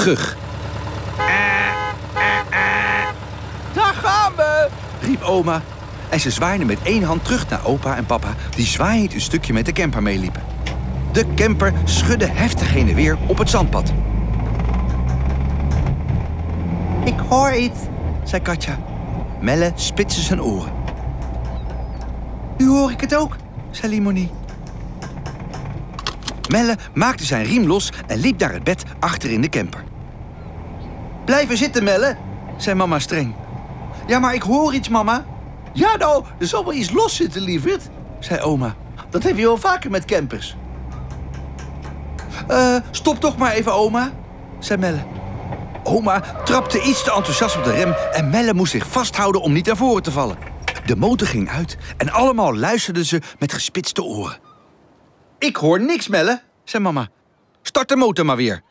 Gug. Daar gaan we, riep oma. En ze zwaaide met één hand terug naar opa en papa, die zwaaiend een stukje met de camper meeliepen. De camper schudde heftig heen en weer op het zandpad. Ik hoor iets, zei Katja. Melle spitste zijn oren. Nu hoor ik het ook, zei Limonie. Melle maakte zijn riem los en liep naar het bed achter in de camper. Blijven zitten, Melle, zei mama streng. Ja, maar ik hoor iets, mama. Ja, nou, er zal wel iets los zitten, lieverd, zei oma. Dat heb je wel vaker met campers. Stop toch maar even, oma, zei Melle. Oma trapte iets te enthousiast op de rem en Melle moest zich vasthouden om niet naar voren te vallen. De motor ging uit en allemaal luisterden ze met gespitste oren. Ik hoor niks, Melle, zei mama. Start de motor maar weer.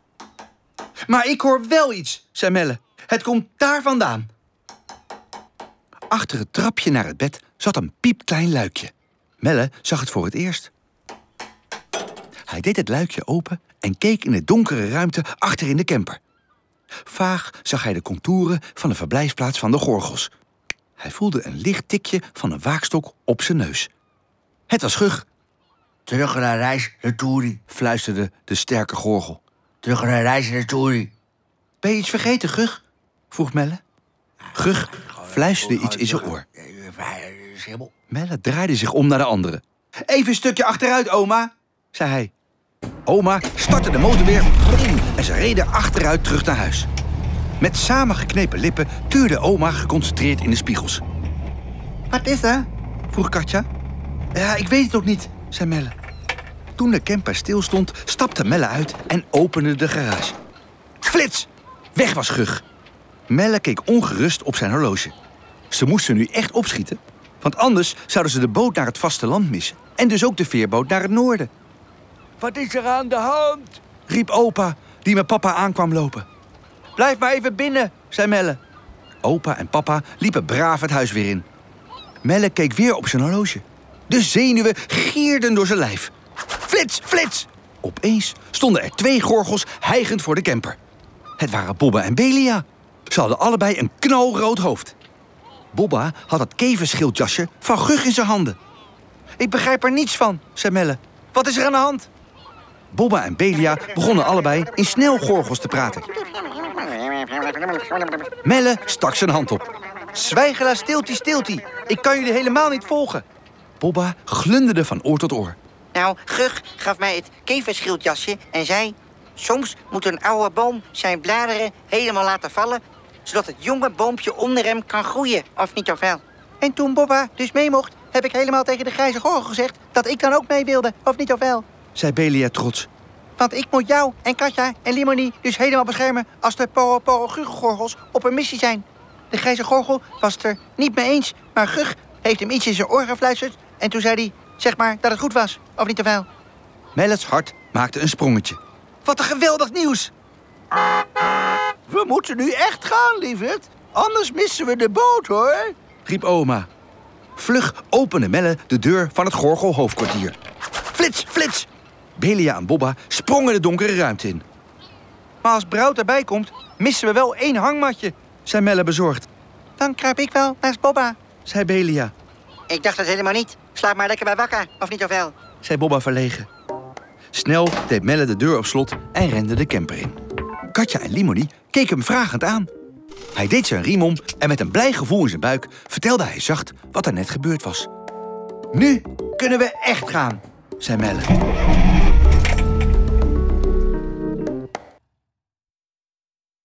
Maar ik hoor wel iets, zei Melle. Het komt daar vandaan. Achter het trapje naar het bed zat een piepklein luikje. Melle zag het voor het eerst. Hij deed het luikje open en keek in de donkere ruimte achter in de camper. Vaag zag hij de contouren van de verblijfplaats van de gorgels. Hij voelde een licht tikje van een waakstok op zijn neus. Het was Gug. Terug naar reis, Retouri, fluisterde de sterke gorgel. Terug naar reis, Retouri. Ben je iets vergeten, Gug? vroeg Melle. Gug fluisterde iets in zijn oor. Melle draaide zich om naar de anderen. Even een stukje achteruit, oma, zei hij. Oma startte de motor weer en ze reden achteruit terug naar huis. Met samengeknepen lippen tuurde oma geconcentreerd in de spiegels. Wat is er? vroeg Katja. Ja, ik weet het ook niet, zei Melle. Toen de camper stilstond, stapte Melle uit en opende de garage. Flits! Weg was Gug. Melle keek ongerust op zijn horloge. Ze moesten nu echt opschieten, want anders zouden ze de boot naar het vasteland missen en dus ook de veerboot naar het noorden. Wat is er aan de hand? riep opa, die met papa aankwam lopen. Blijf maar even binnen, zei Melle. Opa en papa liepen braaf het huis weer in. Melle keek weer op zijn horloge. De zenuwen gierden door zijn lijf. Flits, flits! Opeens stonden er 2 gorgels hijgend voor de camper. Het waren Bobba en Belia. Ze hadden allebei een knalrood hoofd. Bobba had het keverschildjasje van Gug in zijn handen. Ik begrijp er niets van, zei Melle. Wat is er aan de hand? Bobba en Belia begonnen allebei in snelgorgels te praten. Melle stak zijn hand op. Zwijgela, stiltie, stiltie. Ik kan jullie helemaal niet volgen. Bobba glunderde van oor tot oor. Nou, Gug gaf mij het keverschildjasje en zei... soms moet een oude boom zijn bladeren helemaal laten vallen... zodat het jonge boompje onder hem kan groeien, of niet zoveel. En toen Bobba dus mee mocht, heb ik helemaal tegen de grijze gorgel gezegd... dat ik dan ook mee wilde, of niet zoveel. Zei Belia trots. Want ik moet jou en Katja en Limonie dus helemaal beschermen... als de Poro-Poro-Gugge-gorgels op een missie zijn. De grijze gorgel was het er niet mee eens... maar Gug heeft hem iets in zijn oor gefluisterd... en toen zei hij, zeg maar, dat het goed was, of niet te veel. Melle's hart maakte een sprongetje. Wat een geweldig nieuws! We moeten nu echt gaan, lieverd. Anders missen we de boot, hoor, riep oma. Vlug opende Melle de deur van het gorgelhoofdkwartier. Flits, flits! Belia en Bobba sprongen de donkere ruimte in. Maar als Brout erbij komt, missen we wel 1 hangmatje, zei Melle bezorgd. Dan kruip ik wel naast Bobba, zei Belia. Ik dacht het helemaal niet. Slaap maar lekker bij wakker, of niet zoveel. Zei Bobba verlegen. Snel deed Melle de deur op slot en rende de camper in. Katja en Limonie keken hem vragend aan. Hij deed zijn riem om en met een blij gevoel in zijn buik vertelde hij zacht wat er net gebeurd was. Nu kunnen we echt gaan, zei Melle.